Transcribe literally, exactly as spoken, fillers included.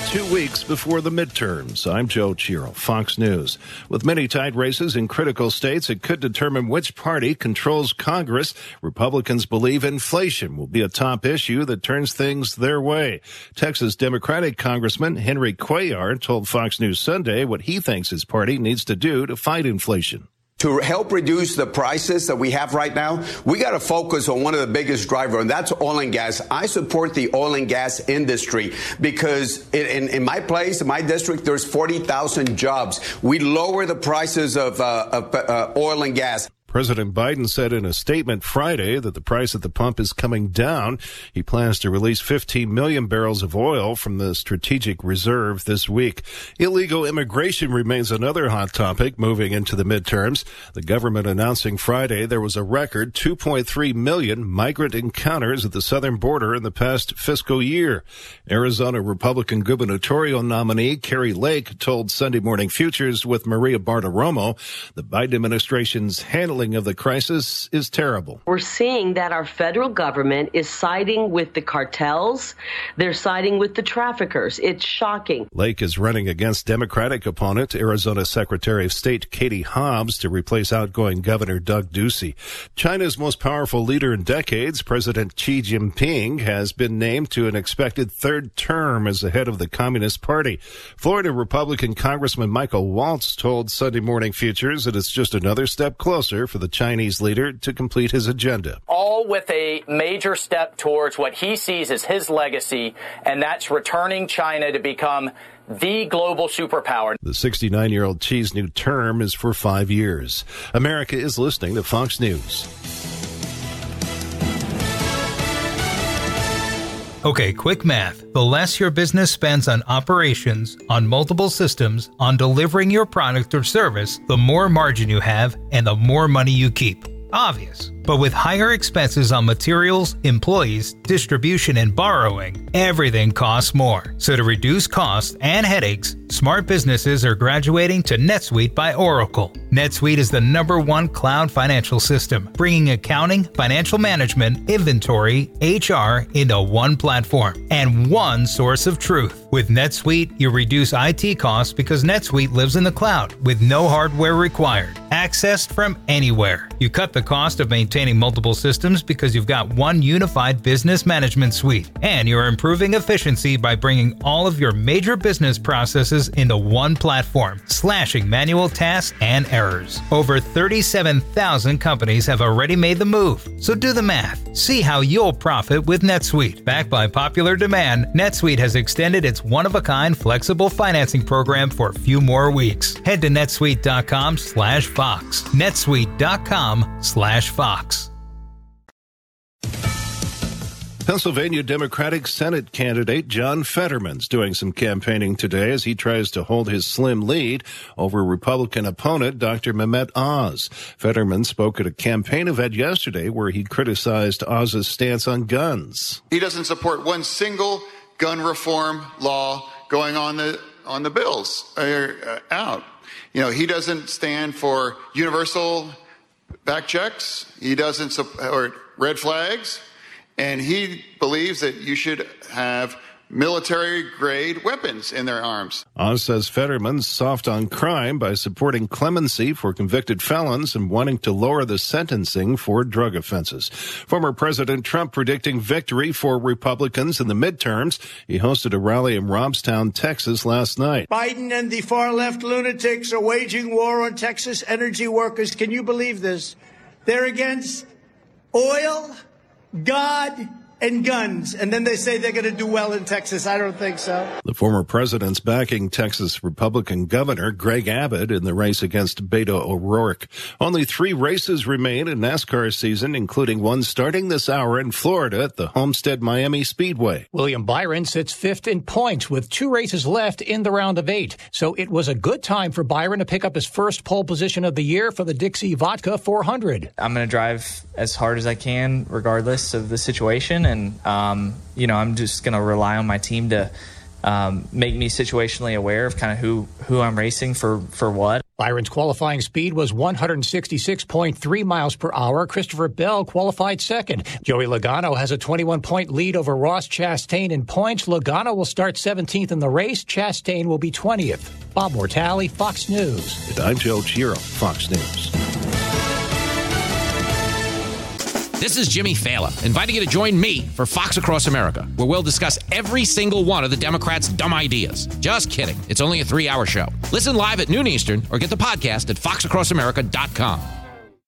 Two weeks before the midterms, I'm Joe Chiro, Fox News. With many tight races in critical states, it could determine which party controls Congress. Republicans believe inflation will be a top issue that turns things their way. Texas Democratic Congressman Henry Cuellar told Fox News Sunday what he thinks his party needs to do to fight inflation. To help reduce the prices that we have right now, we got to focus on one of the biggest drivers, and that's oil and gas. I support the oil and gas industry because in, in my place, in my district, there's forty thousand jobs. We lower the prices of, uh, of uh, oil and gas. President Biden said in a statement Friday that the price at the pump is coming down. He plans to release fifteen million barrels of oil from the strategic reserve this week. Illegal immigration remains another hot topic moving into the midterms. The government announcing Friday there was a record two point three million migrant encounters at the southern border in the past fiscal year. Arizona Republican gubernatorial nominee Kari Lake told Sunday Morning Futures with Maria Bartiromo the Biden administration's handling of the crisis is terrible. We're seeing that our federal government is siding with the cartels. They're siding with the traffickers. It's shocking. Lake is running against Democratic opponent Arizona Secretary of State Katie Hobbs to replace outgoing Governor Doug Ducey. China's most powerful leader in decades, President Xi Jinping, has been named to an expected third term as the head of the Communist Party. Florida Republican Congressman Michael Waltz told Sunday Morning Futures that it's just another step closer for the Chinese leader to complete his agenda. All with a major step towards what he sees as his legacy, and that's returning China to become the global superpower. The sixty-nine-year-old Xi's new term is for five years. America is listening to Fox News. Okay, quick math. The less your business spends on operations, on multiple systems, on delivering your product or service, the more margin you have and the more money you keep. Obvious. But with higher expenses on materials, employees, distribution, and borrowing, everything costs more. So to reduce costs and headaches, smart businesses are graduating to NetSuite by Oracle. NetSuite is the number one cloud financial system, bringing accounting, financial management, inventory, H R into one platform and one source of truth. With NetSuite, you reduce I T costs because NetSuite lives in the cloud with no hardware required, accessed from anywhere. You cut the cost of maintaining multiple systems because you've got one unified business management suite, and you're improving efficiency by bringing all of your major business processes into one platform, slashing manual tasks and errors. Over thirty-seven thousand companies have already made the move, so do the math. See how you'll profit with NetSuite. Backed by popular demand, NetSuite has extended its one-of-a-kind flexible financing program for a few more weeks. Head to netsuite.com slash Fox. netsuite.com slash Fox. Pennsylvania Democratic Senate candidate John Fetterman's doing some campaigning today as he tries to hold his slim lead over Republican opponent Doctor Mehmet Oz. Fetterman spoke at a campaign event yesterday where he criticized Oz's stance on guns. He doesn't support one single gun reform law going on the on the bills uh, out. You know, he doesn't stand for universal back checks. He doesn't support red flags. And he believes that you should have military-grade weapons in their arms. Oz says Fetterman's soft on crime by supporting clemency for convicted felons and wanting to lower the sentencing for drug offenses. Former President Trump predicting victory for Republicans in the midterms. He hosted a rally in Robstown, Texas last night. Biden and the far-left lunatics are waging war on Texas energy workers. Can you believe this? They're against oil, God, and guns. And then they say they're going to do well in Texas. I don't think so. The former president's backing Texas Republican Governor Greg Abbott in the race against Beto O'Rourke. Only three races remain in NASCAR season, including one starting this hour in Florida at the Homestead Miami Speedway. William Byron sits fifth in points with two races left in the round of eight. So it was a good time for Byron to pick up his first pole position of the year for the Dixie Vodka four hundred. I'm going to drive as hard as I can regardless of the situation. And, um, you know, I'm just going to rely on my team to um, make me situationally aware of kind of who, who I'm racing for, for what. Byron's qualifying speed was one sixty-six point three miles per hour. Christopher Bell qualified second. Joey Logano has a twenty-one point lead over Ross Chastain in points. Logano will start seventeenth in the race. Chastain will be twentieth. Bob Mortale, Fox News. And I'm Joe Giro, Fox News. This is Jimmy Fallon, inviting you to join me for Fox Across America, where we'll discuss every single one of the Democrats' dumb ideas. Just kidding. It's only a three-hour show. Listen live at noon Eastern or get the podcast at fox across america dot com.